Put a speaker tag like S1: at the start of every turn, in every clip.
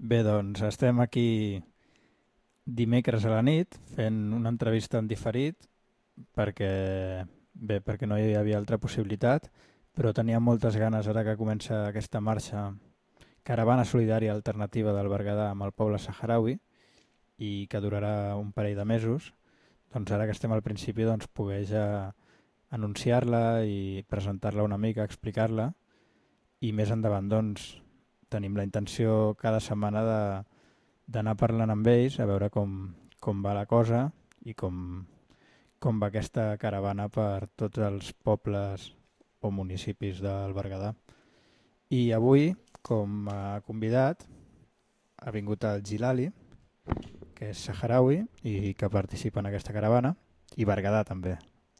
S1: Bé, doncs estem aquí dimecres a la nit fent una entrevista en diferit perquè no hi havia altra possibilitat, però tenia moltes ganes ara que comença aquesta marxa caravana solidària alternativa del Berguedà amb el poble saharaui i que durarà un parell de mesos. Doncs ara que estem al principi poder ja anunciar-la i presentar-la una mica, explicar-la, i més endavant tenim la intenció cada setmana d'anar parlant amb ells a veure com va la cosa i com va aquesta caravana per tots els pobles o municipis del Berguedà. I avui, com a convidat, ha vingut el Gilali, que és saharaui i que participa en aquesta caravana, i Berguedà també.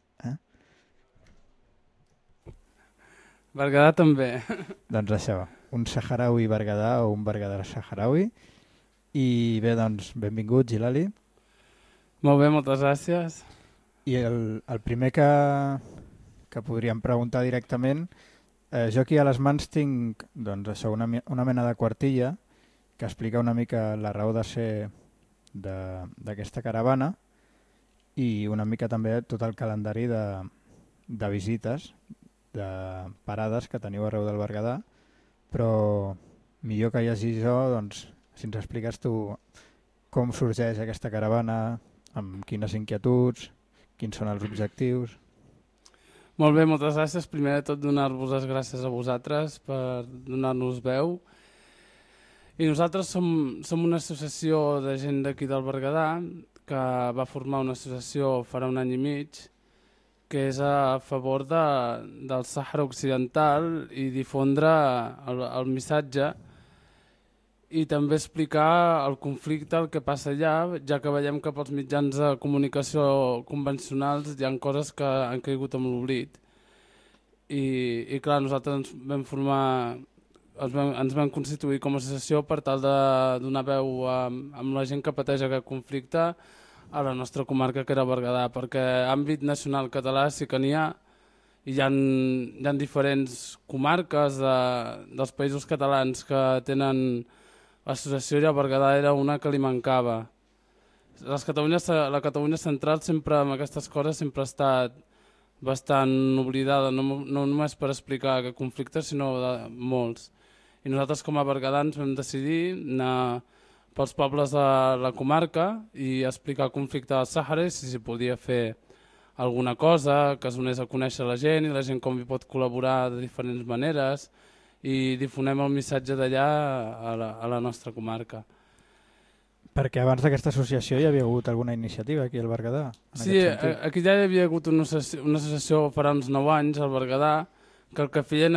S2: Berguedà també.
S1: Doncs això, un saharaui berguedà o un berguedà saharaui. I bé, doncs, benvingut, Gilali.
S2: Molt bé, moltes gràcies.
S1: I el primer que podríem preguntar directament, jo aquí a les mans tinc doncs, això, una mena de quartilla que explica una mica la raó de ser d'aquesta caravana i una mica també tot el calendari de visites, de parades que teniu arreu del Berguedà, però millor que llegir jo, doncs, si ens expliques tu com sorgeix aquesta caravana, amb quines inquietuds, quins són els objectius.
S2: Molt bé, moltes gràcies. Primer de tot donar-vos les gràcies a vosaltres per donar-nos veu. I nosaltres som una associació de gent d'aquí del Berguedà que va formar una associació farà un any i mig que és a favor del Sàhara Occidental i difondre el missatge i també explicar el conflicte, el que passa allà, ja que veiem que pels mitjans de comunicació convencionals hi ha coses que han caigut amb l'oblit. I clar, nosaltres ens vam constituir com a associació per tal de donar veu amb la gent que pateix aquest conflicte a la nostra comarca, que era Berguedà, perquè àmbit nacional català sí que n'hi ha, i hi ha diferents comarques dels països catalans que tenen l'associació, i a Berguedà era una que li mancava. La Catalunya central sempre amb aquestes coses sempre ha estat bastant oblidada, no només per explicar aquest conflicte, sinó de molts. I nosaltres com a berguedans vam decidir anar pels pobles de la comarca i explicar el conflicte del Sàhara i si s'hi podia fer alguna cosa que es donés a conèixer la gent i la gent com hi pot col·laborar de diferents maneres i difonem el missatge d'allà a la nostra comarca.
S1: Perquè abans d'aquesta associació hi havia hagut alguna iniciativa aquí al Berguedà?
S2: Sí, aquí ja hi havia hagut una associació farà uns 9 anys al Berguedà que el que feien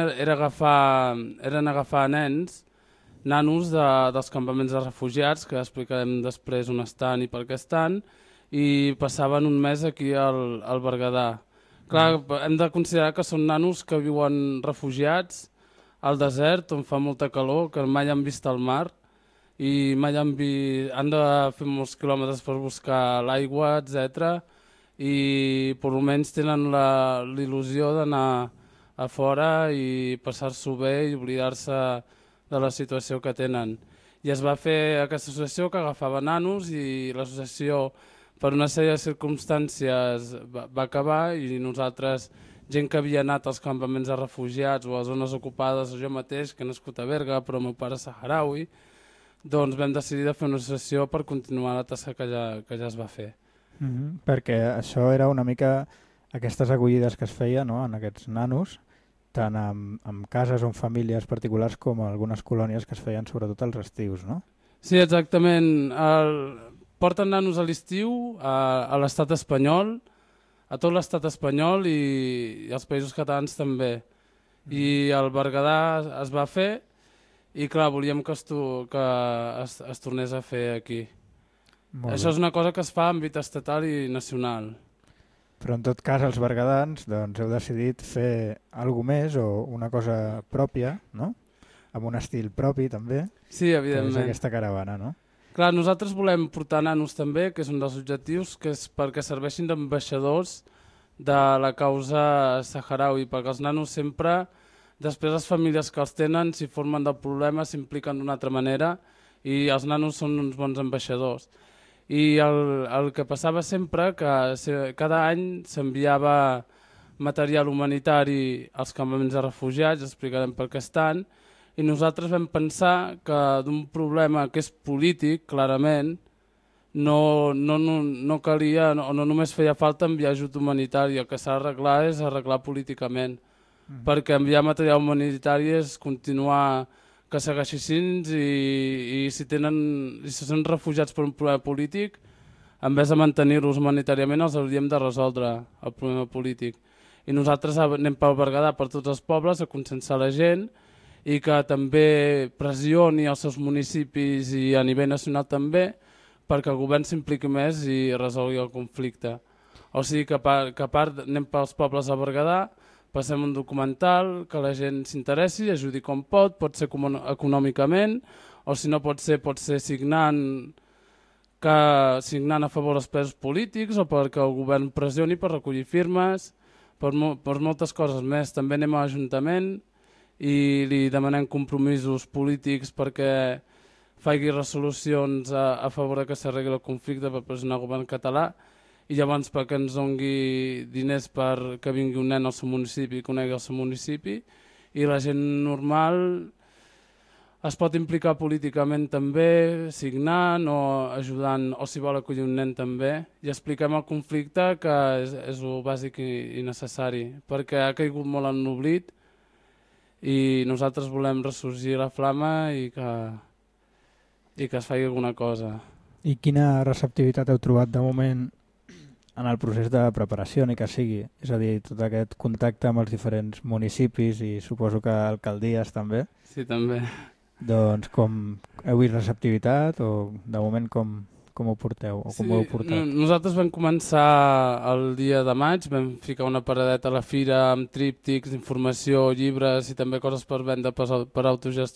S2: eren agafar nanos dels campaments de refugiats, que explicarem després on estan i per què estan, i passaven un mes aquí al Berguedà. Clar, hem de considerar que són nanos que viuen refugiats al desert, on fa molta calor, que mai han vist el mar, i mai han de fer molts quilòmetres per buscar l'aigua, etc. I per almenys tenen l'il·lusió d'anar a fora i passar-s'ho bé i oblidar-se de la situació que tenen. I es va fer aquesta associació que agafava nanos i l'associació per una sèrie de circumstàncies va acabar i nosaltres, gent que havia anat als campaments de refugiats o a zones ocupades, o jo mateix, que he nascut a Berga, però el meu pare és saharaui, doncs vam decidir de fer una associació per continuar la tasca que ja es va fer.
S1: Perquè això era una mica aquestes acollides que es feia, no?, en aquests nanos, tant amb cases o en famílies particulars com algunes colònies que es feien sobretot als estius, no?
S2: Sí, exactament. Porten nanos a l'estiu a l'estat espanyol, a tot l'estat espanyol i als països catalans també. I el Berguedà es va fer i clar, volíem que es tornés a fer aquí. Això és una cosa que es fa en àmbit estatal i nacional.
S1: Però en tot cas els berguedans heu decidit fer alguna més o una cosa pròpia, no? Amb un estil propi també,
S2: sí, evidentment.
S1: Que és aquesta caravana, no?
S2: Clar, nosaltres volem portar nanos també, que és un dels objectius, que és perquè serveixin d'ambaixadors de la causa saharaui, perquè els nanos sempre, després les famílies que els tenen, si formen del problema, s'impliquen d'una altra manera i els nanos són uns bons ambaixadors. I el que passava sempre que cada any s'enviava material humanitari als campaments de refugiats, explicarem per què estan, i nosaltres vam pensar que d'un problema que és polític, clarament, no calia, no només feia falta enviar ajut humanitari, el que s'ha d'arreglar és arreglar políticament, perquè enviar material humanitari és continuar que segueixin i si són refugiats per un problema polític, en vez de mantenir-los humanitàriament els hauríem de resoldre el problema polític. I nosaltres anem pel Berguedà per tots els pobles a conscienciar la gent i que també pressioni els seus municipis i a nivell nacional també perquè el govern s'impliqui més i resolgui el conflicte. O sigui que a part anem pels pobles de Berguedà, passem un documental, que la gent s'interessi, ajudi com pot ser econòmicament, o si no pot ser signant a favor dels presos polítics o perquè el govern pressioni per recollir firmes, per moltes coses més. També anem a l'Ajuntament i li demanem compromisos polítics perquè faci resolucions a favor que s'arregli el conflicte per pressionar el govern català i llavors perquè ens doni diners perquè vingui un nen al seu municipi i conegui el seu municipi, i la gent normal es pot implicar políticament també, signant o ajudant, o si vol acollir un nen també, i expliquem el conflicte, que és el bàsic i necessari, perquè ha caigut molt en l'oblit i nosaltres volem ressorgir la flama i que es faci alguna cosa.
S1: I quina receptivitat heu trobat de moment en el procés de preparació, ni que sigui? És a dir, tot aquest contacte amb els diferents municipis i suposo que alcaldies també.
S2: Sí, també.
S1: Doncs com heu vist receptivitat o de moment com ho porteu o com ho heu portat?
S2: Nosaltres vam començar el dia de maig, vam ficar una paradeta a la fira amb tríptics, informació, llibres i també coses per vendre per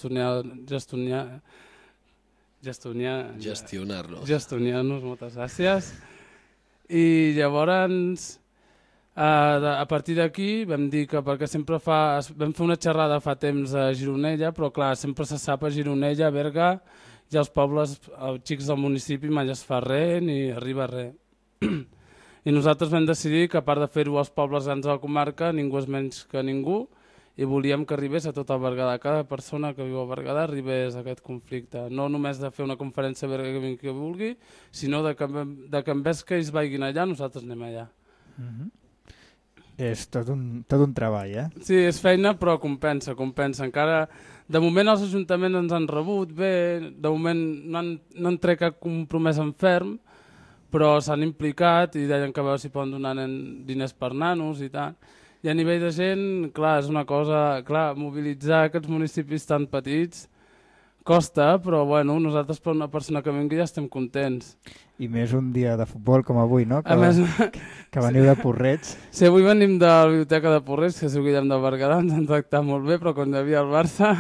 S2: gestionar-nos, moltes gràcies. I llavors, a partir d'aquí vam dir que perquè sempre vam fer una xerrada fa temps a Gironella, però clar, sempre se sap a Gironella, a Berga, i als pobles, els xics del municipi mai es fa res ni arriba res. I nosaltres vam decidir que a part de fer-ho als pobles grans de la comarca, ningú és menys que ningú, i volíem que arribés a tot el Berguedà, cada persona que viu al Berguedà arribés a aquest conflicte. No només de fer una conferència a Berga que vingui qui vulgui, sinó de que en vez que ells vagin allà, nosaltres anem allà.
S1: És tot un treball, eh?
S2: Sí, és feina, però compensa. Encara, de moment els ajuntaments ens han rebut bé, de moment no han tret cap compromès en ferm, però s'han implicat i deien que a veure si poden donar diners per nanos i tal. I a nivell de gent, clar, és una cosa... Clar, mobilitzar aquests municipis tan petits costa, però bueno, nosaltres per una persona que vingui ja estem contents.
S1: I més un dia de futbol com avui, no? Que veniu de Porreig.
S2: Sí, avui venim de la biblioteca de Porreig, que és el Guillem del Berguedà, ens han tractat molt bé, però quan hi havia el Barça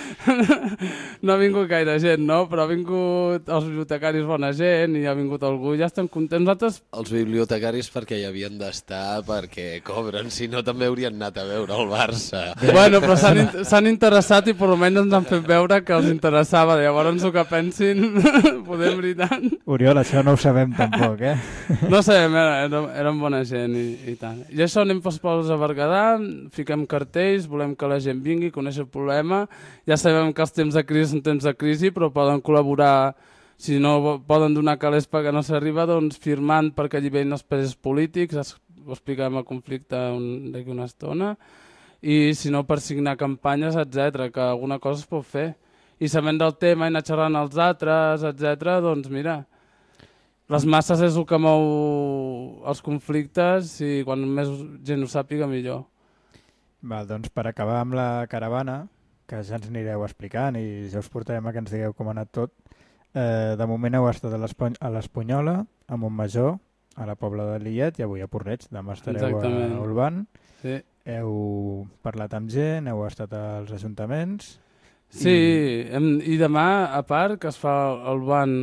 S2: no ha vingut gaire gent, no? Però ha vingut els bibliotecaris bona gent i ha vingut algú, ja estem contents. Nosaltres...
S3: Els bibliotecaris perquè hi havien d'estar, perquè cobren, si no també haurien anat a veure el Barça.
S2: Bueno, però s'han interessat i per almenys ens han fet veure que els interessava, llavors el que pensin, podem veritat.
S1: Oriol, això no ho sabem tampoc, eh?
S2: No sabem, eren bona gent i tant. I això, anem pels pobles a Berguedà, fiquem cartells, volem que la gent vingui, conèixer el problema. Ja sabem que els temps de crisi són temps de crisi, però poden col·laborar, si no poden donar calés perquè no s'arriba, doncs firmant perquè allibellin els presos polítics, explicarem el conflicte d'aquí una estona, i si no per signar campanyes, etc, que alguna cosa es pot fer. I sabent del tema i anar xerrant als altres, etc, doncs mira... Les masses és el que mou els conflictes i quan més gent ho sàpiga millor.
S1: Val, doncs per acabar amb la caravana, que ja ens anireu explicant i ja us portarem a que ens digueu com ha anat tot, de moment heu estat a l'Espunyola, a Montmajor, a la Pobla de Lillet i avui a Porreig. Demà estareu a Olvan. Sí. Heu parlat amb gent, heu estat als ajuntaments...
S2: Sí, i demà, a part, que es fa el ban...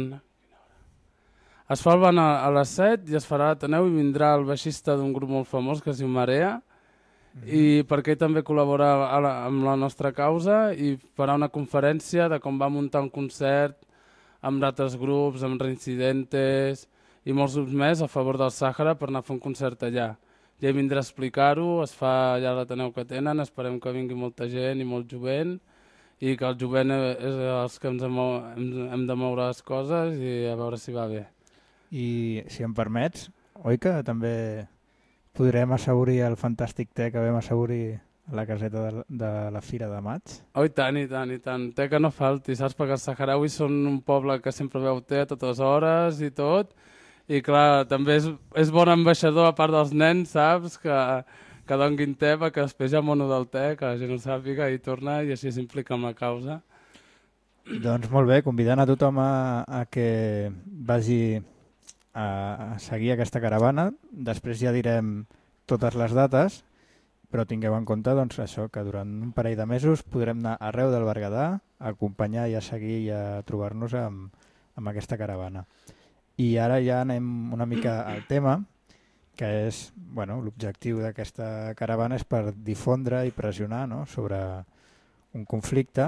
S2: Es fa el ban a les 7 i es farà a l'Ateneu i vindrà el baixista d'un grup molt famós que es diu Marea i perquè ell també col·labora amb la nostra causa i farà una conferència de com va muntar un concert amb altres grups, amb Reincidentes i molts grups més a favor del Sàhara per anar a fer un concert allà. Ja vindrà a explicar-ho, es fa allà a l'Ateneu que tenen, esperem que vingui molta gent i molt jovent i que el jovent és els que hem de moure les coses i a veure si va bé.
S1: I si em permets, oi que també podrem assaborir el fantàstic te que vam assaborir a la caseta de la Fira de Maig?
S2: Oh, i tant, i tant, i tant. Té que no falti, saps? Perquè els saharauis són un poble que sempre veu te a totes hores i tot. I clar, també és bon ambaixador a part dels nens, saps? Que donguin te perquè després hi ha mono del te, que la gent ho sàpiga i torna i així s'implica en la causa.
S1: Doncs molt bé, convidant a tothom a que vagi a seguir aquesta caravana. Després ja direm totes les dates, però tingueu en compte doncs, això, que durant un parell de mesos podrem anar arreu del Berguedà a acompanyar i a seguir i a trobar-nos amb aquesta caravana. I ara ja anem una mica al tema, que és, bueno, l'objectiu d'aquesta caravana és per difondre i pressionar, no?, sobre un conflicte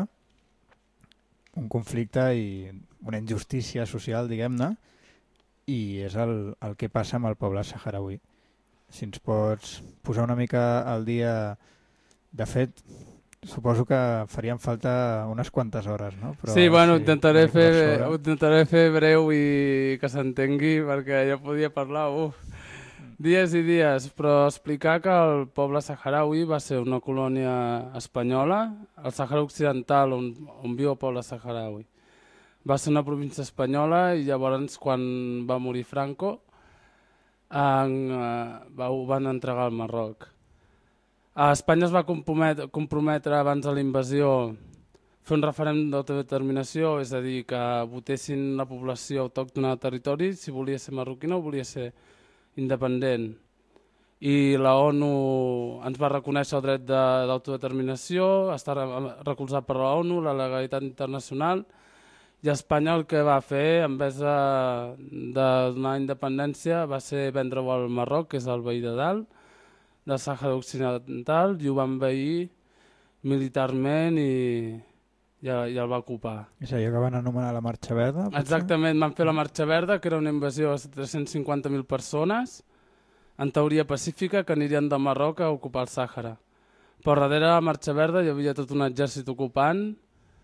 S1: i una injustícia social, diguem-ne, i és el que passa amb el poble saharauí. Si ens pots posar una mica al dia. De fet, suposo que farien falta unes quantes hores, no? Però
S2: sí, bueno, intentaré fer breu i que s'entengui, perquè jo podia parlar, dies i dies, però explicar que el poble saharauí va ser una colònia espanyola, el Sàhara Occidental, on viu el poble saharauí. Va ser una província espanyola i llavors, quan va morir Franco, ho van entregar al Marroc. A Espanya es va comprometre abans de la invasió fer un referèndum d'autodeterminació, és a dir, que votessin la població autòctona del territori si volia ser marroquina o volia ser independent. I la ONU ens va reconèixer el dret d'autodeterminació, està recolzat per la ONU, la legalitat internacional, i Espanya el que va fer, en vez de donar independència, va ser vendre-ho al Marroc, que és el veí de dalt, del Sàhara Occidental, i ho va envair militarment i el va ocupar.
S1: És allò que van anomenar la Marxa Verda? Potser?
S2: Exactament, van fer la Marxa Verda, que era una invasió de 350.000 persones, en teoria pacífica, que anirien de Marroc a ocupar el Sàhara. Però darrere de la Marxa Verda hi havia tot un exèrcit ocupant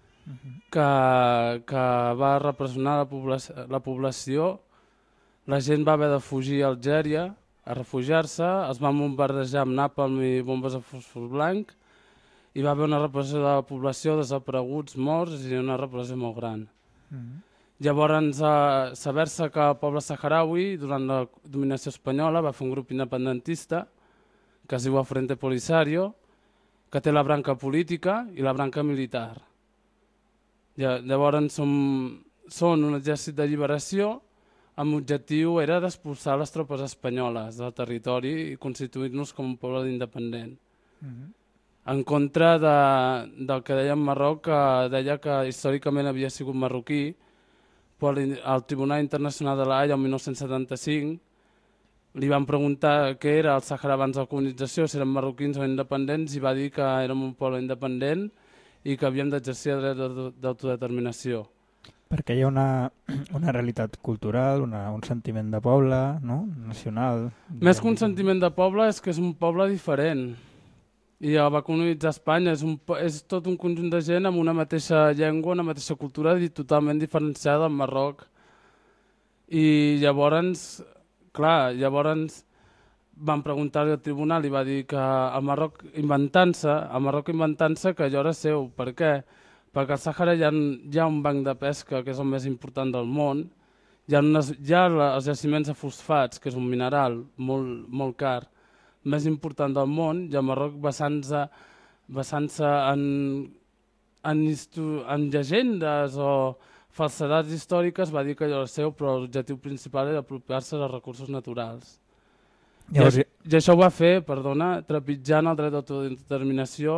S2: que va repressionar la població. La gent va haver de fugir a Algèria a refugiar-se, es van bombardejar amb napalm i bombes de fòsfor blanc i va haver una repressió de la població, desapareguts, morts i una repressió molt gran. Llavors, saber-se que el poble saharauí, durant la dominació espanyola, va fer un grup independentista que es diu el Frente Polisario, que té la branca política i la branca militar. Llavors són un exèrcit de lliberació amb l'objectiu era d'expulsar les tropes espanyoles del territori i constituir-nos com un poble independent. En contra del que deia en Marroc, que deia que històricament havia sigut marroquí, però al Tribunal Internacional de l'Haia, el 1975, li van preguntar què era el Sàhara abans de la colonització, si eren marroquins o independents, i va dir que érem un poble independent i que havíem d'exercir el dret d'autodeterminació.
S1: Perquè hi ha una realitat cultural, un sentiment de poble, no? Nacional.
S2: Més que un sentiment de poble és que és un poble diferent. I el va colonitzar Espanya, és tot un conjunt de gent amb una mateixa llengua, una mateixa cultura i totalment diferenciada del Marroc. I llavors van preguntar-li al tribunal i va dir que el Marroc inventant-se que allò era seu. Per què? Perquè al Sàhara hi ha un banc de pesca que és el més important del món, hi ha els jaciments de fosfats, que és un mineral molt car, més important del món, i el Marroc basant-se en llegendes o falsedats històriques va dir que allò era seu, però l'objectiu principal era apropiar-se dels recursos naturals. I això ho va fer, trepitjant el dret d'autodeterminació,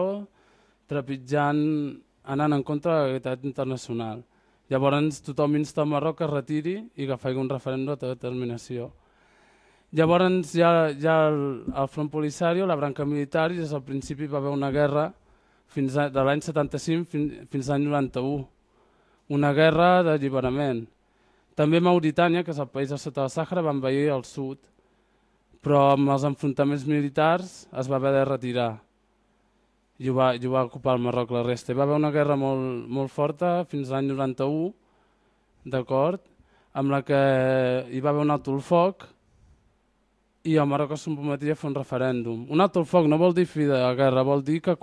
S2: anant en contra de la legalitat internacional. Llavors tothom insta el Marroc que es retiri i que faci un referèndum d'autodeterminació. Llavors hi ha el Front Polisario, la branca militar, i des del principi va haver una guerra de l'any 75 fins l'any 91. una guerra d'alliberament. També Mauritània, que és el país de sota del Sàhara, va envair el sud, però amb els enfrontaments militars es va haver de retirar i ho va ocupar el Marroc la resta. Hi va haver una guerra molt forta fins l'any 91, d'acord, amb la que hi va haver un alto el foc i el Marroc es comprometia a fer un referèndum. Un alto el foc no vol dir fi de la guerra, vol dir que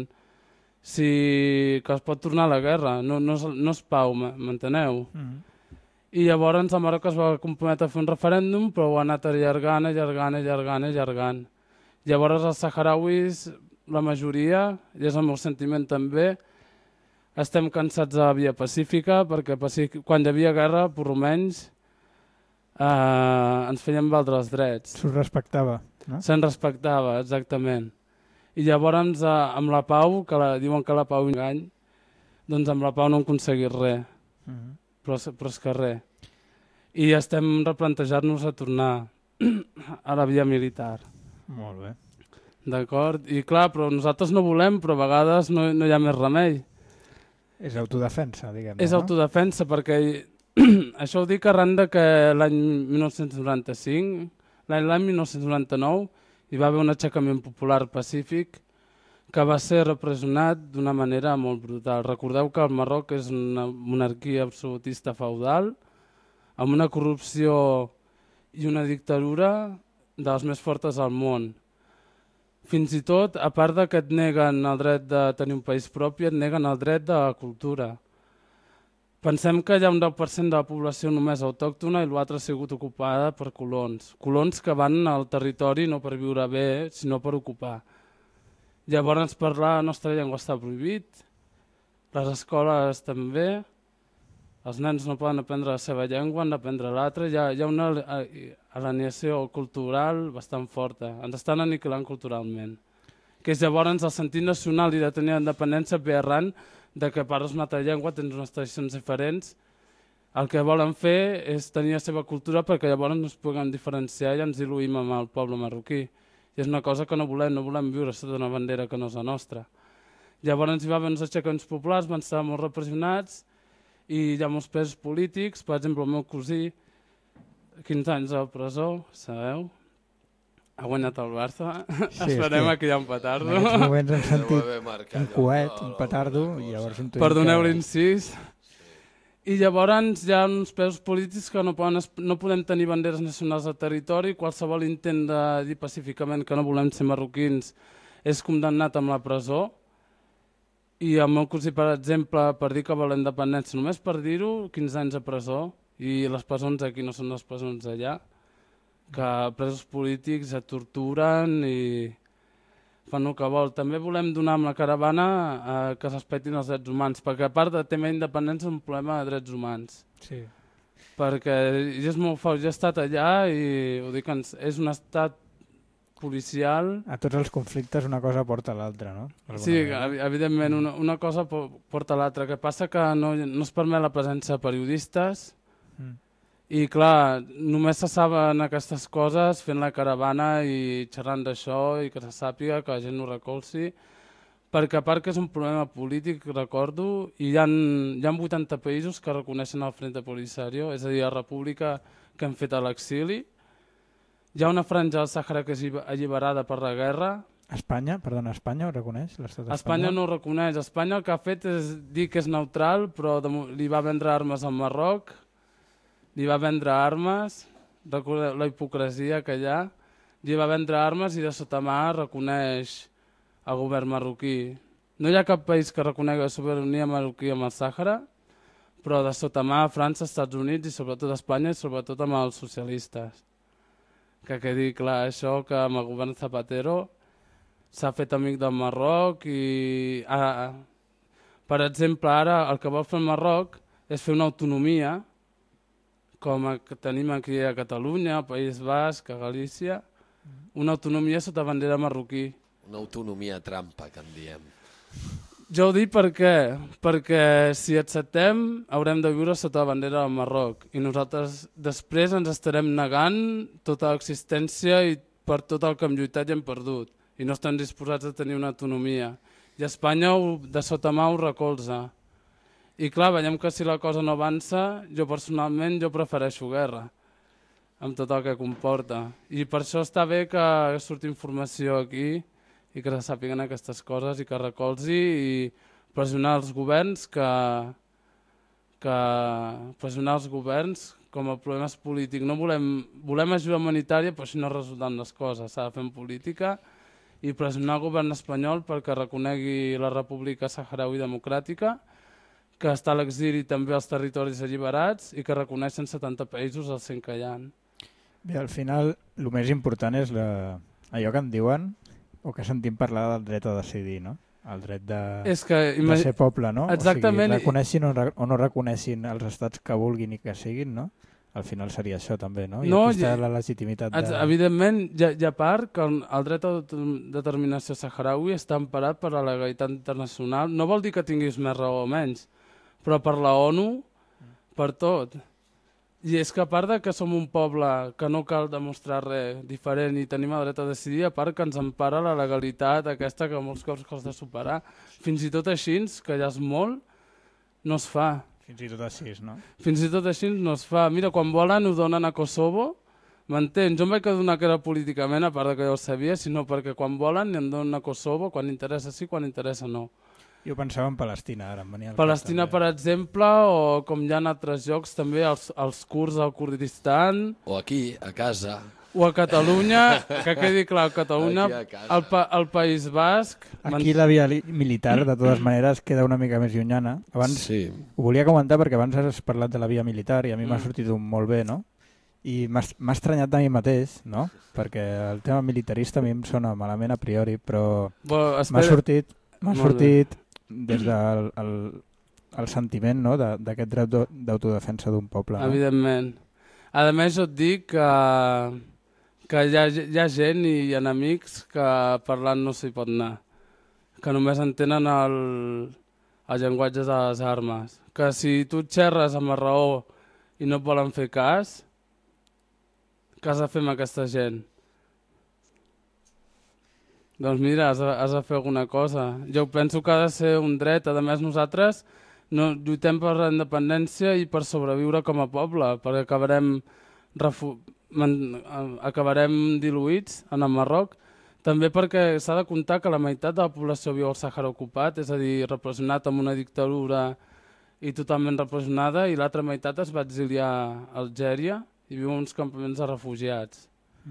S2: que es pot tornar a la guerra, no és pau, m'enteneu? I llavors el Marroc es va comprometre a fer un referèndum, però ho ha anat allargant. Llavors els saharauis, la majoria, i és el meu sentiment també, estem cansats de la via pacífica, perquè quan hi havia guerra, per almenys, ens feien valdre els drets.
S1: S'ho respectava, no? Se'n
S2: respectava, exactament. I llavors amb la pau, diuen que la pau engany, doncs amb la pau no hem aconseguit res. Però és que res. I estem replantejant-nos a tornar a la via militar.
S1: Molt bé.
S2: D'acord? I clar, però nosaltres no volem, però a vegades no hi ha més remei.
S1: És autodefensa, diguem-ne.
S2: És autodefensa, perquè això ho dic arran que l'any 1995, l'any 1999, hi va haver un aixecament popular pacífic que va ser repressionat d'una manera molt brutal. Recordeu que el Marroc és una monarquia absolutista feudal, amb una corrupció i una dictadura de les més fortes del món. Fins i tot, a part de que et neguen el dret de tenir un país propi, et neguen el dret de la cultura. Pensem que hi ha un 10% de la població només autòctona i l'altra ha sigut ocupada per colons. Colons que van al territori no per viure bé, sinó per ocupar. Llavors parlar la nostra llengua està prohibit, les escoles també, els nens no poden aprendre la seva llengua, han d'aprendre l'altra, hi ha una alienació cultural bastant forta, ens estan aniquilant culturalment. Que és llavors el sentit nacional i de tenir independència ve arran de que parles una altra llengua, tens unes tradicions diferents, el que volen fer és tenir la seva cultura perquè llavors no es puguem diferenciar i ens diluïm amb el poble marroquí. I és una cosa que no volem viure sota una bandera que no és la nostra. Llavors hi va haver uns aixecaments populars, van estar molt repressionats i hi ha molts presos polítics, per exemple el meu cosí, 15 anys a la presó, sabeu? Ha guanyat el Barça, esperem que hi ha un petardo.
S1: En aquests moments hem sentit un coet, un petardo, i llavors intuïm que...
S2: Perdoneu l'incís. I llavors hi ha uns presos polítics que no podem tenir banderes nacionals al territori, qualsevol intent de dir pacíficament que no volem ser marroquins és condemnat amb la presó. I el meu cosí, per exemple, per dir que vol la independència, només per dir-ho, 15 anys a presó, i les presons aquí no són les presons allà, que presos polítics et torturen i fan el que vol. També volem donar amb la caravana que es respectin els drets humans, perquè a part de tema d'independència és un problema de drets humans.
S1: Sí.
S2: Perquè és molt fort, jo he estat allà i ho dic, és un estat policial.
S1: A tots els conflictes una cosa porta a l'altra, no?
S2: Sí, evidentment, una cosa porta a l'altra. El que passa que no es permet la presència de periodistes i clar, només se saben aquestes coses fent la caravana i xerrant d'això i que se sàpiga, que la gent ho recolzi, perquè a part que és un problema polític, recordo, i hi ha 80 països que reconeixen el Frente Polisario, és a dir, la república que han fet a l'exili. Hi ha una franja del Sàhara que és alliberada per la guerra.
S1: Espanya ho reconeix?
S2: Espanya no ho reconeix. Espanya el que ha fet és dir que és neutral, però li va vendre armes al Marroc, li va vendre armes, recordeu la hipocresia que hi ha, li va vendre armes i de sota mà reconeix el govern marroquí. No hi ha cap país que reconegui la sobirania marroquí amb el Sàhara, però de sota mà França, Estats Units i sobretot Espanya i sobretot amb els socialistes. Que quedi clar això, que amb el govern Zapatero s'ha fet amic del Marroc i, per exemple, ara el que vol fer el Marroc és fer una autonomia com que tenim aquí a Catalunya, al País Basc, a Galícia, una autonomia sota bandera marroquí.
S3: Una autonomia trampa, que en diem.
S2: Jo ho dic perquè si acceptem haurem de viure sota la bandera del Marroc i nosaltres després ens estarem negant tota l'existència i per tot el que hem lluitat i hem perdut i no estem disposats a tenir una autonomia. I Espanya de sota mà ho recolza. I clar, veiem que si la cosa no avança, jo personalment prefereixo guerra, amb tot el que comporta. I per això està bé que surti informació aquí i que se sàpiguen aquestes coses i que recolzi i pressionar els governs pressionar els governs com a problema polític. No volem ajuda humanitària, però així no resulten les coses. S'ha de fer en política i pressionar el govern espanyol perquè reconegui la República Saharaui Democràtica, que està a l'exili també als territoris alliberats i que reconeixen 70 països als 100 que hi ha.
S1: Bé, al final, el més important és allò que en diuen o que sentim parlar del dret a decidir, no? El dret de ser poble, no?
S2: Exactament.
S1: O sigui, reconeixin o no reconeixin els estats que vulguin i que siguin, no? Al final seria això també, no? I aquí està la legitimitat
S2: Evidentment, hi ha part que el dret a determinació saharaui està emparat per la legalitat internacional. No vol dir que tinguis més raó o menys, però per la ONU, per tot. I és que a part de que som un poble que no cal demostrar res diferent i tenim el dret a decidir, a part que ens empara la legalitat aquesta que molts cops costa superar. Fins i tot així, que ja és molt, no es fa.
S1: Fins i tot així, no?
S2: Fins i tot així no es fa. Mira, quan volen ho donen a Kosovo, m'entens? Jo em vaig adonar que era políticament, a part que jo ho sabia, sinó perquè quan volen en donen a Kosovo, quan interessa sí, quan interessa no.
S1: Jo pensava en Palestina, ara em venia al cap.
S2: Palestina, per exemple, o com hi ha en altres llocs també, els kurds al Kurdistan.
S3: O aquí, a casa.
S2: O a Catalunya, que quedi clar, a Catalunya, al País Basc.
S1: Aquí la via militar, de totes maneres, queda una mica més llunyana. Abans ho volia comentar perquè abans has parlat de la via militar i a mi m'ha sortit molt bé, no? I m'ha estranyat de mi mateix, no? Perquè el tema militarista a mi em sona malament a priori, però m'ha sortit des del sentiment, no? d'aquest dret d'autodefensa d'un poble. No?
S2: Evidentment. A més, jo et dic que hi ha gent i enemics que parlant no s'hi pot anar, que només entenen el llenguatge de les armes. Que si tu xerres amb la raó i no et volen fer cas, què has de fer amb aquesta gent? Doncs mira, has de fer alguna cosa. Jo penso que ha de ser un dret. A més, nosaltres lluitem per la independència i per sobreviure com a poble, perquè acabarem diluïts en el Marroc. També perquè s'ha de comptar que la meitat de la població viu al Sàhara ocupat, és a dir, repressionat amb una dictadura i totalment repressionada, i l'altra meitat es va exiliar a Algèria i viu en uns campaments de refugiats.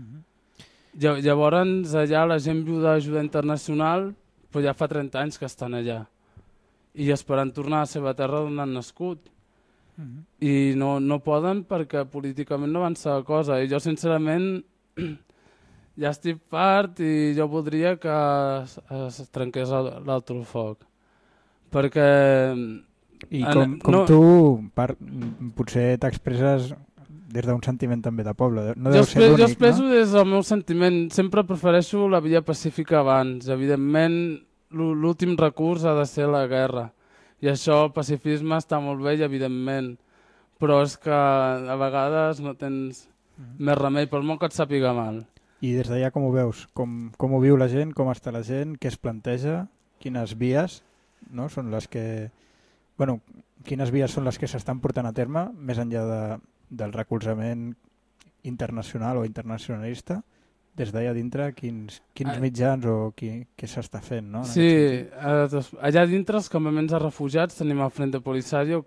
S2: Llavors allà la gent viu d'ajuda internacional, però ja fa 30 anys que estan allà i esperant tornar a la seva terra d'on han nascut. I no poden perquè políticament no avança la cosa. I jo sincerament ja estic fart i jo voldria que es trenqués l'altre foc. Perquè...
S1: I com tu potser t'expresses des d'un sentiment també de poble. No deu ser l'únic,
S2: jo expreso des del meu sentiment. Sempre prefereixo la via pacífica abans. Evidentment, l'últim recurs ha de ser la guerra. I això, el pacifisme està molt bé, evidentment. Però és que a vegades no tens més remei, per molt que et sàpiga mal.
S1: I des d'allà com ho veus? Com ho viu la gent? Com està la gent? Què es planteja? Quines vies són les que... Bueno, quines vies són les que s'estan portant a terme, més enllà del recolzament internacional o internacionalista, des d'allà dintre quins mitjans o què s'està fent, no?
S2: Sí, allà dintre els campaments de refugiats tenim el Frente Polisario,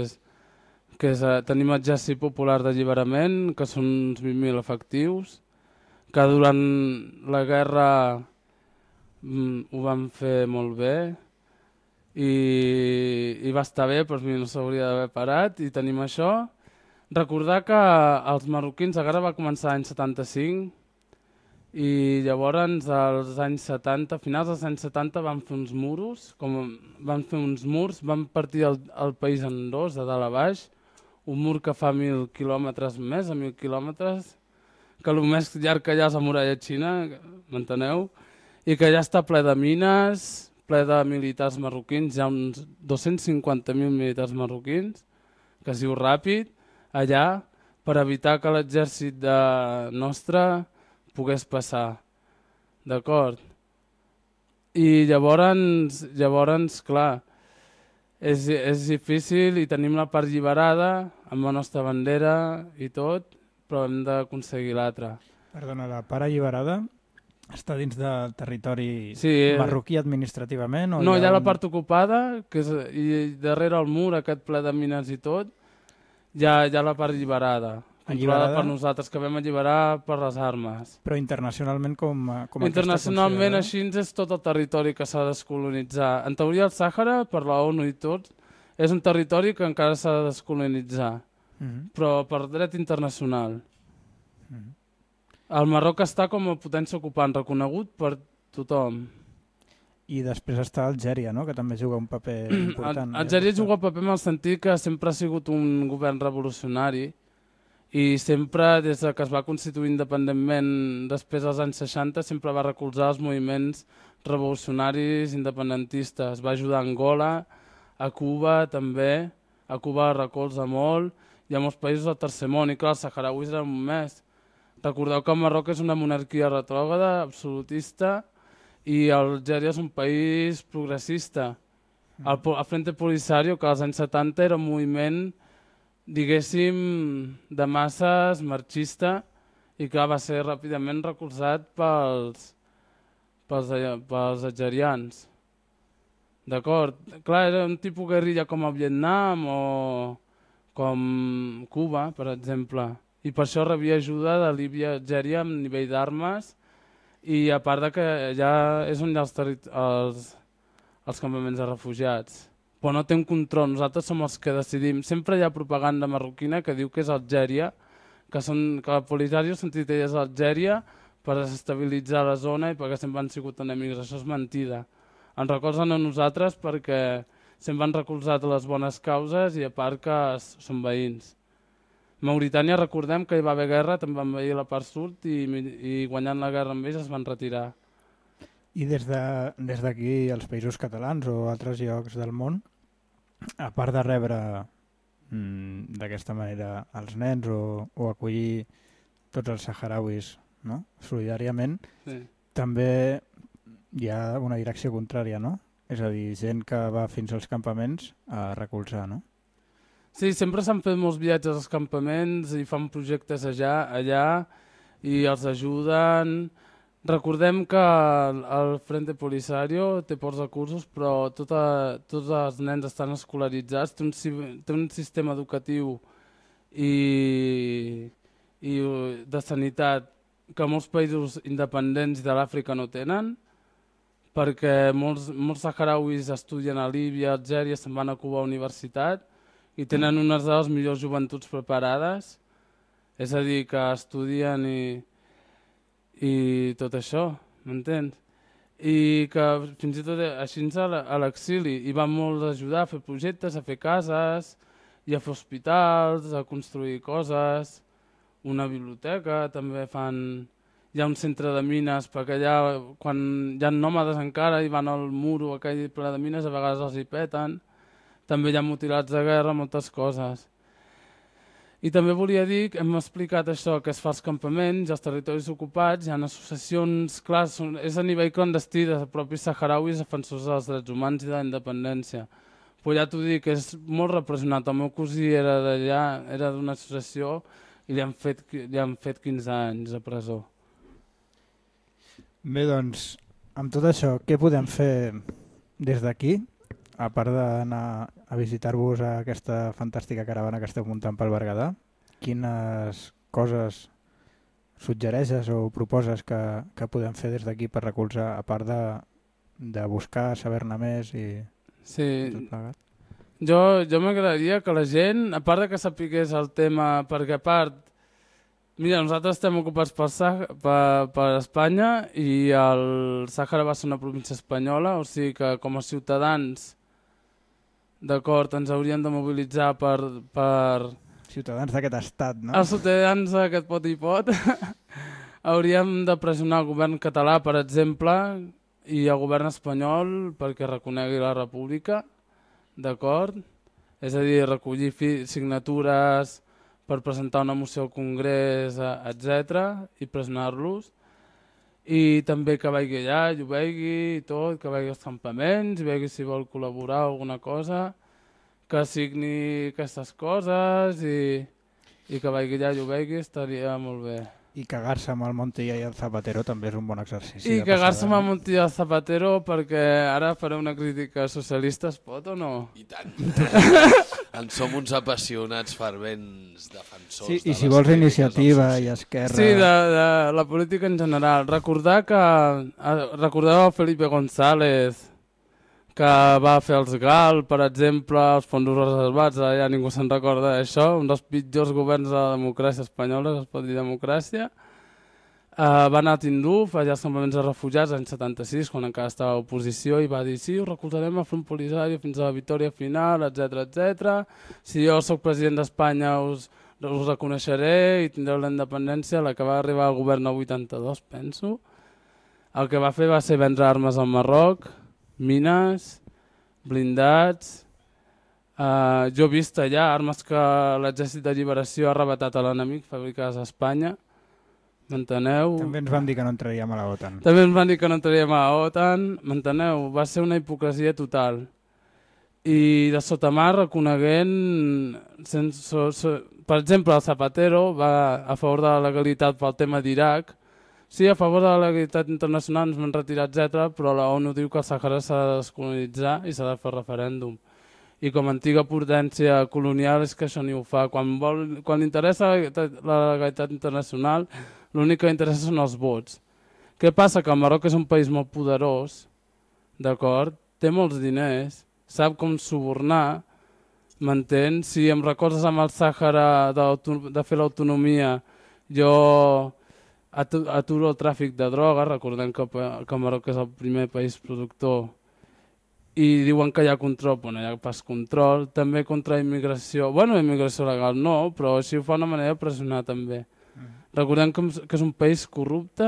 S2: tenim l'exèrcit popular d'alliberament, que són uns 20.000 efectius, que durant la guerra ho van fer molt bé i va estar bé, però no s'hauria d'haver parat, i tenim això. Recordar que els marroquins, la guerra va començar l'any 75 i llavors als anys 70, a finals dels anys 70 van fer uns murs, van partir el país en dos, de dalt a baix, un mur que fa 1.000 quilòmetres més, a 1.000 quilòmetres, que el més llarg que hi ha és la muralla xina, m'enteneu? I que ja està ple de mines, ple de militars marroquins, hi ha uns 250.000 militars marroquins, que es diu ràpid, allà, per evitar que l'exèrcit nostre pogués passar. D'acord? I llavors, clar, És difícil i tenim la part alliberada amb la nostra bandera i tot, però hem d'aconseguir l'altra.
S1: Perdona, la part alliberada està dins del territori
S2: Sí,
S1: marroquí administrativament? O
S2: no, hi ha la part ocupada i darrere el mur, aquest ple de mines i tot, hi ha la part alliberada. Controlada per nosaltres, que vam alliberar per les armes.
S1: Però internacionalment com
S2: internacionalment així és tot el territori que s'ha de descolonitzar. En teoria el Sàhara, per la ONU i tot, és un territori que encara s'ha de descolonitzar, però per dret internacional. El Marroc està com a potència ocupant, reconegut per tothom.
S1: I després està Algèria, no? Que també juga un paper important.
S2: Algèria juga un paper en el sentit que sempre ha sigut un govern revolucionari i sempre, des que es va constituir independentment després dels anys 60, sempre va recolzar els moviments revolucionaris independentistes. Va ajudar a Angola, a Cuba també, a Cuba recolza molt, i a molts països del tercer món, i clar, els saharauis eren un més. Recordeu que el Marroc és una monarquia retrògrada, absolutista, i Algèria és un país progressista. El Frente Polisario, que als anys 70 era un moviment, diguéssim, de masses marxista, i que va ser ràpidament recolzat pels algerians. D'acord? Clar, era un tipus guerrilla com a Vietnam o com Cuba, per exemple. I per això rebia ajuda de Líbia i Algèria amb nivell d'armes, i a part de que ja és on hi ha els campaments de refugiats. Però no té un control, nosaltres som els que decidim. Sempre hi ha propaganda marroquina que diu que és Algèria, que el Polisario s'han dit elles a Algèria per desestabilitzar la zona i perquè sempre han sigut enemics. Això és mentida. Ens recolzen a nosaltres perquè sempre han recolzat les bones causes i a part que són veïns. Mauritània, recordem que hi va haver guerra, també van envair la part sud i guanyant la guerra amb ells es van retirar.
S1: I des d'aquí, als països catalans o altres llocs del món, a part de rebre d'aquesta manera els nens o acollir tots els saharauis, no? Solidàriament, sí, també hi ha una direcció contrària, no? És a dir, gent que va fins als campaments a recolzar, no?
S2: Sí, sempre s'han fet molts viatges als campaments i fan projectes allà i els ajuden. Recordem que el Frente Polisario té pocs recursos, però tots els nens estan escolaritzats, té un sistema educatiu i de sanitat que molts països independents de l'Àfrica no tenen, perquè molts saharauis estudien a Líbia, a Algèria, se'n van a Cuba a la universitat i tenen unes de les millors joventuts preparades, és a dir, que estudien i tot això, m'entens? I que fins i tot així a l'exili i van molt ajudar a fer projectes, a fer cases i a fer hospitals, a construir coses, una biblioteca, també fan... Hi ha un centre de mines, perquè allà, quan hi ha nòmades encara i van al muro aquell ple de mines, a vegades els hi peten. També hi ha mutilats de guerra, moltes coses. I també volia dir que hem explicat això, que es fa als campaments, als territoris ocupats, hi ha associacions, clar, és a nivell clandestí de propis saharauis defensors dels drets humans i de la independència. Però ja t'ho dic, és molt repressionat. El meu cosí era d'allà, era d'una associació i li han fet 15 anys a presó.
S1: Bé, doncs, amb tot això, què podem fer des d'aquí, a part d'anar a visitar-vos a aquesta fantàstica caravana que esteu muntant pel Berguedà? Quines coses suggereixes o proposes que podem fer des d'aquí per recolzar, a part de buscar, saber-ne més i tot plegat?
S2: Jo m'agradaria que la gent, a part de que sapigués el tema, perquè a part, mira, nosaltres estem ocupats per Espanya i el Sàhara va ser una província espanyola, o sigui que com a ciutadans, d'acord, ens haurien de mobilitzar per...
S1: Ciutadans d'aquest estat, no?
S2: Els ciutadans d'aquest pot i pot. Hauríem de pressionar el govern català, per exemple, i el govern espanyol perquè reconegui la república, d'acord? És a dir, recollir signatures per presentar una moció al Congrés, etc. i pressionar-los. I també que vagi allà, i ho vegi i tot, que vagi als campaments, i vegi si vol col·laborar alguna cosa. que signi aquestes coses i que vagi allà i ho vegi estaria molt bé.
S1: I cagar-se amb el Montilla i el Zapatero també és un bon exercici.
S2: I cagar-se amb el Montilla i el Zapatero, perquè ara faré una crítica socialista, es pot o no?
S3: I tant. En som uns apassionats fervents defensors
S1: sí,
S3: de
S1: i si vols Iniciativa i Esquerra...
S2: Sí, de la política en general. Recordeu el Felipe González, que va fer els GAL, per exemple, els fons reservats, ara ja ningú se'n recorda d'això, un dels pitjors governs de la democràcia espanyola, es pot dir democràcia. Va anar a Tinduf, allà als campaments de refugiats, l'any 76, quan encara estava a l'oposició, i va dir, sí, us recolzarem a Front Polisario fins a la victòria final, etc. Si jo sóc president d'Espanya us reconeixeré i tindreu la independència, la que va arribar al govern al 82, penso. El que va fer va ser vendre armes al Marroc, mines, blindats. Jo he vist allà armes que l'exèrcit de lliberació ha arrebatat a l'enemic, fabricades a Espanya. M'enteneu?
S1: També ens van dir que no entraríem a l'OTAN.
S2: També ens van dir que no entraríem a l'OTAN. M'enteneu? Va ser una hipocresia total. I de sota mar reconeguent... Per exemple, el Zapatero va a favor de la legalitat pel tema d'Iraq. Sí, a favor de la legalitat internacional ens vam retirar, etc. Però la ONU diu que el Sàhara s'ha de descolonitzar i s'ha de fer referèndum. I com a antiga potència colonial és que això ni ho fa. Quan li interessa la legalitat internacional, l'únic que interessa són els vots. Què passa? Que el Marroc és un país molt poderós, d'acord? Té molts diners, sap com subornar, m'entens? Si em recordes amb el Sàhara de fer l'autonomia, jo aturo el tràfic de droga, recordem que el Marroc és el primer país productor, i diuen que hi ha control, però no hi ha pas control. També contra immigració, bueno, immigració legal no, però així ho fa una manera de pressionar també. Recordem que és un país corrupte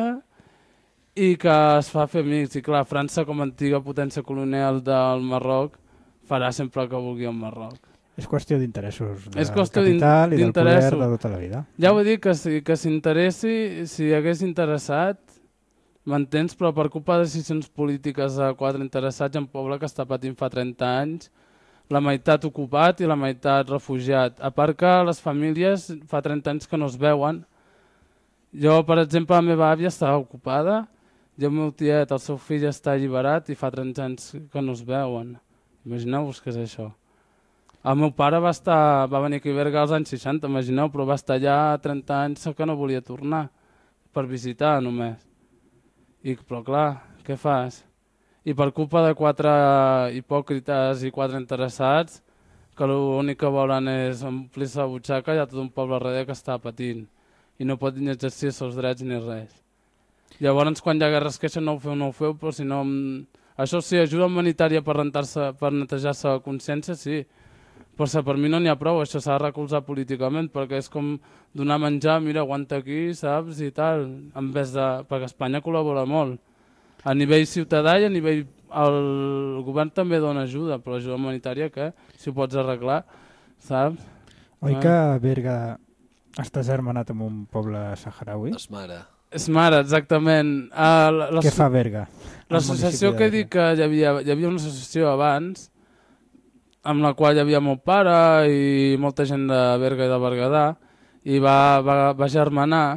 S2: i que es fa fer amics. I clar, França, com a antiga potència colonial del Marroc, farà sempre el que vulgui el Marroc.
S1: És qüestió d'interessos, del
S2: capital
S1: i del poder de tota la vida.
S2: Ja ho he dit, que s'interessi, si hagués interessat, m'entens? Però per culpa de decisions polítiques de quatre interessats, en un poble que està patint fa 30 anys, la meitat ocupat i la meitat refugiat. A part que les famílies fa 30 anys que no es veuen. Jo, per exemple, la meva àvia estava ocupada, i el meu tiet, el seu fill està alliberat i fa 30 anys que no es veuen. Imagineu-vos què és això. El meu pare va venir aquí a Berga als anys 60, imagineu, però va estar allà 30 anys que no volia tornar, per visitar només. Però clar, què fas? I per culpa de quatre hipòcrites i quatre interessats, que l'únic que volen és omplir-se la butxaca, hi ha tot un poble darrere que està patint i no pot ni exercir els seus drets ni res. Llavors, quan hi ha guerra es queixen, no ho feu, però si no... Això sí, ajuda humanitària per netejar-se la consciència, sí. Però per mi no n'hi ha prou, això s'ha de recolzar políticament, perquè és com donar menjar, mira, aguanta aquí, saps, i tal, en vez de... perquè Espanya col·labora molt. A nivell ciutadà i a nivell... El govern també dona ajuda, però ajuda humanitària, què? Si ho pots arreglar, saps?
S1: Oi que Berga està germanat amb un poble saharaui?
S2: Esmara, exactament.
S1: Què fa Berga?
S2: L'associació que he dit que hi havia una associació abans, amb la qual hi havia mon pare i molta gent de Berga i de Berguedà, i va germanar.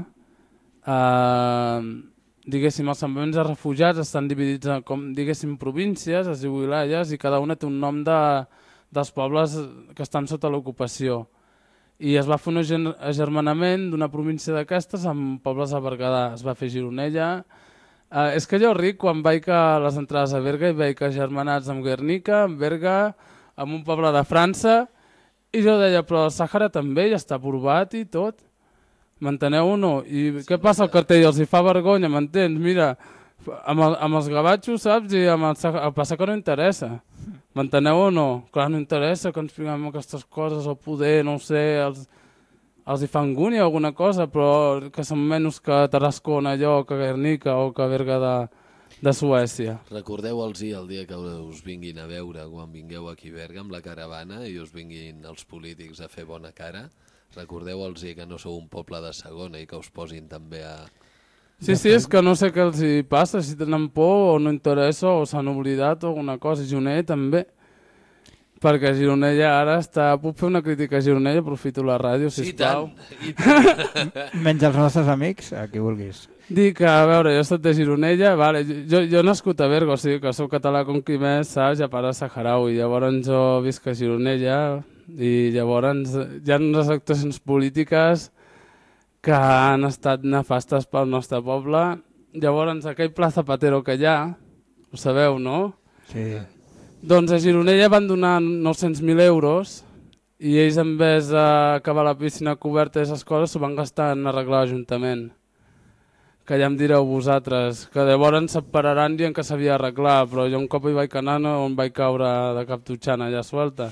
S2: Diguéssim, els campaments de refugiats estan dividits en, com, diguéssim, províncies, es diu wilayas, i cada una té un nom dels pobles que estan sota l'ocupació. I es va fer un agermanament d'una província d'aquestes amb pobles de Berguedà. Es va fer Gironella. És que jo ric quan vaig a les entrades a Berga i veig agermanats amb Guernica, amb Berga, amb un poble de França, i jo deia, però el Sàhara també ja està aprovat i tot. M'enteneu o no? I què passa al cartell? Els hi fa vergonya, m'entens? Mira, amb els gavatxos, saps? I amb el Sàhara, passa que no interessa. M'enteneu o no? Clar, no interessa que ens fiquem aquestes coses, el poder, no ho sé, els hi fa angúnia o alguna cosa, però que són menys que Tarrascona, allò, que Guernica o que Berga de Suècia.
S3: Recordeu-los el dia que us vinguin a veure quan vingueu aquí a Berga amb la caravana i us vinguin els polítics a fer bona cara. Recordeu-los que no sou un poble de segona i que us posin també a...
S2: Sí, és que no sé què els hi passa, si tenen por o no interessa o s'han oblidat o alguna cosa. Juner també. Perquè Gironella ara està... Puc fer una crítica a Gironella? Aprofito la ràdio, sisplau.
S3: I tant.
S1: Menys els nostres amics, a qui vulguis.
S2: Dic que, a veure, jo he estat de Gironella, vale, jo he nascut a Berga, o sigui que soc català com qui més, saps? Ja pare saharaui. Llavors jo visc a Gironella i llavors hi ha unes actuacions polítiques que han estat nefastes pel nostre poble. Llavors aquell Pla Zapatero que hi ha, ho sabeu, no?
S1: Sí.
S2: Doncs a Gironella van donar 900.000 euros i ells en vez d'acabar la piscina coberta i aquestes coses s'ho van gastar en arreglar l'Ajuntament. Que ja em direu vosaltres, que llavors se'n pararan dient que s'havia d'arreglar, però jo un cop hi vaig anar no em vaig caure de cap tutxana allà suelta.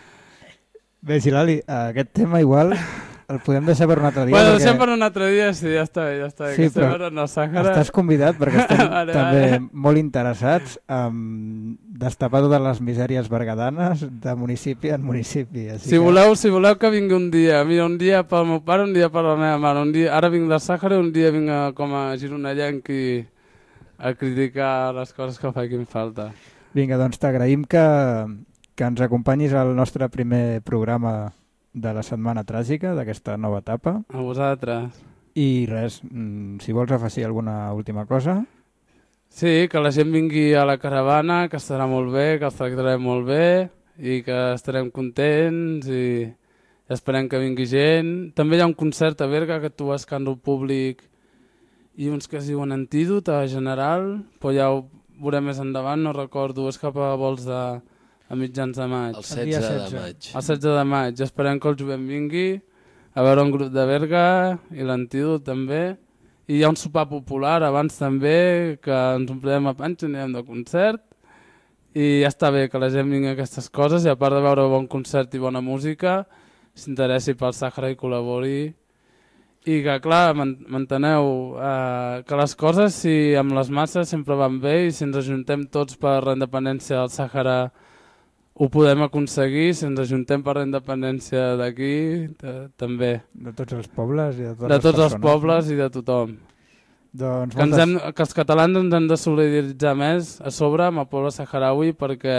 S1: Bé, Gilali, aquest tema igual el podem deixar per un altre dia.
S2: Bueno, deixem per un altre dia, sí, ja està bé.
S1: Sí, però estàs convidat perquè estem també molt interessats en destapar totes les misèries berguedanes de municipi en municipi.
S2: Si voleu que vingui un dia, mira, un dia pel meu pare, un dia per la meva mare, ara vinc de Sàhara i un dia vinc com a gironellenc a criticar les coses que facin falta.
S1: Vinga, doncs t'agraïm que ens acompanyis al nostre primer programa de la Setmana Tràgica, d'aquesta nova etapa.
S2: A vosaltres.
S1: I res, si vols afegir alguna última cosa.
S2: Sí, que la gent vingui a la caravana, que estarà molt bé, que els tractarem molt bé i que estarem contents i esperem que vingui gent. També hi ha un concert a Berga que tu vas Escàndol Públic i uns que es diuen Antídot a General, però ja ho veurem més endavant, no recordo, és cap a vols a mitjans de maig.
S3: El 16 de maig.
S2: El 16 de maig. Esperem que el jovent vingui a veure un grup de Berga i l'Antídot també. I hi ha un sopar popular abans també, que ens omplirem a panxa, anirem de concert. I ja està bé que la gent vingui a aquestes coses i a part de veure bon concert i bona música, s'interessi pel Sàhara i col·labori. I que, clar, m'enteneu, que les coses, si amb les masses sempre van bé i si ens ajuntem tots per la independència del Sàhara ho podem aconseguir, si ens ajuntem per la independència d'aquí, també.
S1: De tots els pobles i de totes
S2: les persones. De tots els pobles i de tothom.
S1: Doncs
S2: que els catalans ens hem de solidaritzar més a sobre amb el poble saharaui perquè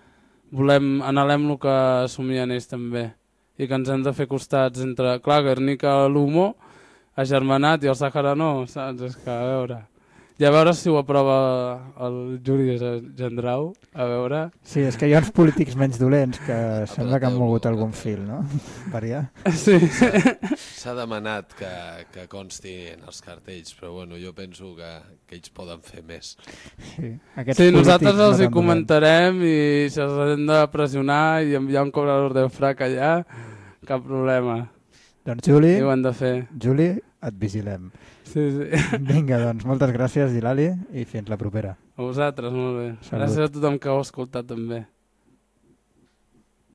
S2: anhelem el que assumien ells també. I que ens hem de fer costats entre, clar, Guernica, l'Humo, agermanat i el Sàhara no, saps? És que, a veure... I a veure si ho aprova el Juli Gendrau, a veure...
S1: Sí, és que hi ha uns polítics menys dolents que sembla que han mogut algun fil, no? Variar.
S2: Sí.
S3: S'ha demanat que consti en els cartells, però bueno, jo penso que ells poden fer més.
S2: Sí, nosaltres els hi comentarem i si els hem de pressionar i enviar un cobrador de frac allà, cap problema.
S1: Doncs Juli,
S2: ho han de fer.
S1: Juli, et vigilem.
S2: Sí.
S1: Vinga, doncs, moltes gràcies, Gilali, i fins la propera.
S2: A vosaltres, molt bé. Salut. Gràcies a tothom que heu escoltat també.